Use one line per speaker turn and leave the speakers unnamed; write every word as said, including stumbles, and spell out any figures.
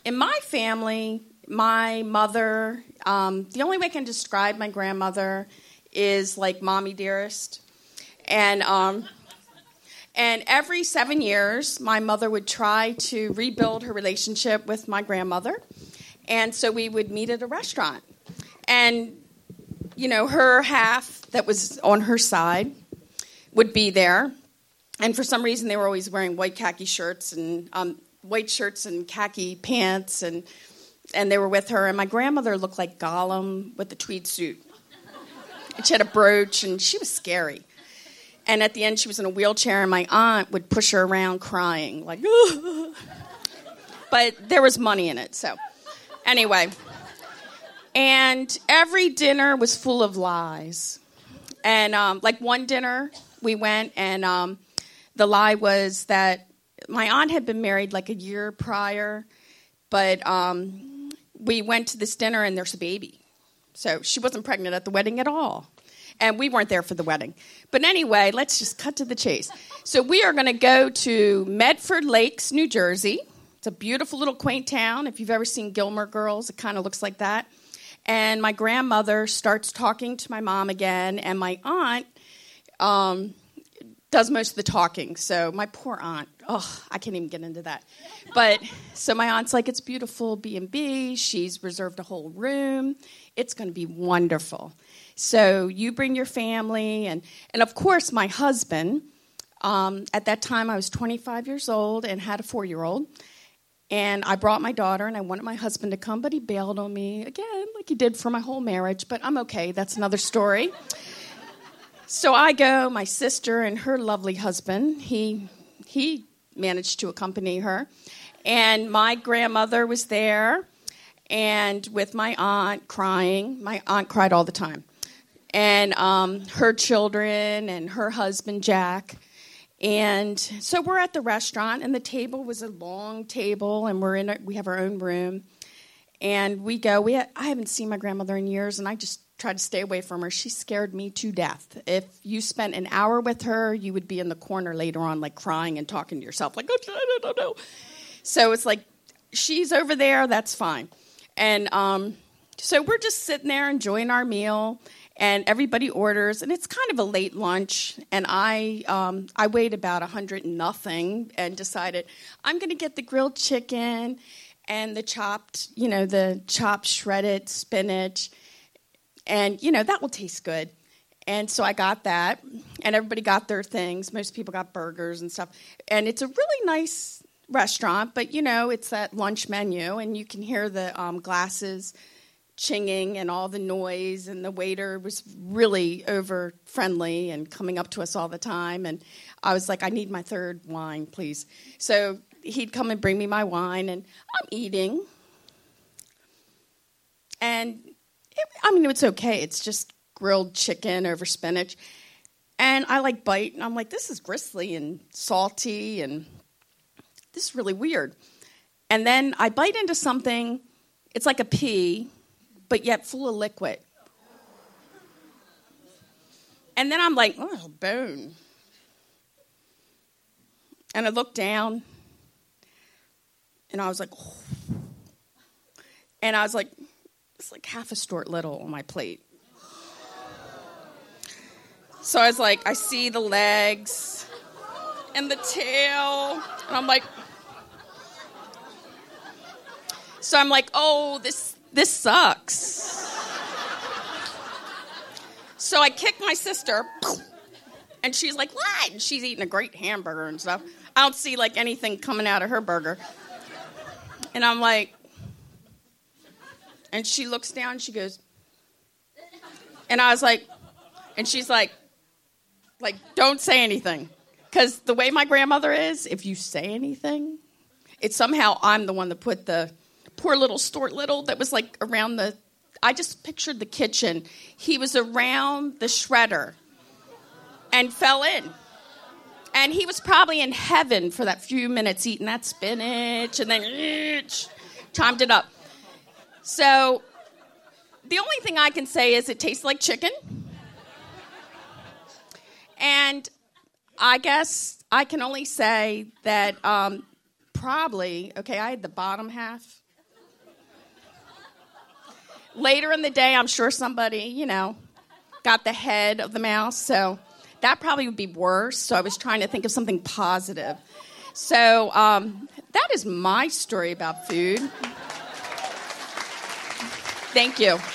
in my family, my mother, um, the only way I can describe my grandmother is like mommy dearest. And um, and every seven years, my mother would try to rebuild her relationship with my grandmother. And so we would meet at a restaurant. And, you know, her half that was on her side would be there. And for some reason, they were always wearing white khaki shirts and um, white shirts and khaki pants. And, and they were with her. And my grandmother looked like Gollum with the tweed suit. And she had a brooch, and she was scary. And at the end, she was in a wheelchair, and my aunt would push her around crying, like, ugh. But there was money in it, so anyway. And every dinner was full of lies. And, um, like, one dinner, we went, and um, the lie was that my aunt had been married, like, a year prior, but um, we went to this dinner, and there's a baby. So she wasn't pregnant at the wedding at all. And we weren't there for the wedding. But anyway, let's just cut to the chase. So we are going to go to Medford Lakes, New Jersey. It's a beautiful little quaint town. If you've ever seen Gilmore Girls, it kind of looks like that. And my grandmother starts talking to my mom again, and my aunt um, does most of the talking. So my poor aunt, oh, I can't even get into that. But so my aunt's like, it's beautiful B and B. She's reserved a whole room. It's going to be wonderful. So you bring your family. And, and of course, my husband, um, at that time I was twenty-five years old and had a four-year-old. And I brought my daughter, and I wanted my husband to come, but he bailed on me again, like he did for my whole marriage. But I'm okay. That's another story. So I go, my sister and her lovely husband, he he managed to accompany her. And my grandmother was there, and with my aunt crying. My aunt cried all the time. And um, her children and her husband, Jack. And so we're at the restaurant, and the table was a long table, and we're in a, we have our own room. And we go, we ha- I haven't seen my grandmother in years, and I just tried to stay away from her. She scared me to death. If you spent an hour with her, you would be in the corner later on, like crying and talking to yourself, like, oh, I don't know. So it's like, she's over there, that's fine. And um, so we're just sitting there enjoying our meal, and everybody orders, and it's kind of a late lunch, and I um, I weighed about a hundred and nothing, and decided I'm going to get the grilled chicken and the chopped, you know, the chopped shredded spinach, and, you know, that will taste good. And so I got that, and everybody got their things. Most people got burgers and stuff, and it's a really nice restaurant, but, you know, it's that lunch menu, and you can hear the um, glasses chinging and all the noise, and the waiter was really over friendly and coming up to us all the time. And I was like, I need my third wine, please. So he'd come and bring me my wine, and I'm eating. And, it, I mean, it's okay. It's just grilled chicken over spinach. And I, like, bite, and I'm like, this is gristly and salty, and this is really weird. And then I bite into something, it's like a pea, but yet full of liquid. And then I'm like, oh, bone. And I looked down, and I was like, oh. And I was like, it's like half a Stuart Little on my plate. So I was like, I see the legs and the tail, and I'm like, so I'm like, oh, this this sucks. So I kicked my sister, and she's like, what? And she's eating a great hamburger and stuff. I don't see, like, anything coming out of her burger. And I'm like, and she looks down, and she goes, and I was like, and she's like, like, don't say anything. Because the way my grandmother is, if you say anything, it's somehow I'm the one that put the poor little Stuart Little that was, like, around the, I just pictured the kitchen. He was around the shredder and fell in. And he was probably in heaven for that few minutes eating that spinach, and then timed it up. So the only thing I can say is it tastes like chicken. And I guess I can only say that um, probably, okay, I had the bottom half, later in the day, I'm sure somebody, you know, got the head of the mouse. So that probably would be worse. So I was trying to think of something positive. So um, that is my story about food. Thank you.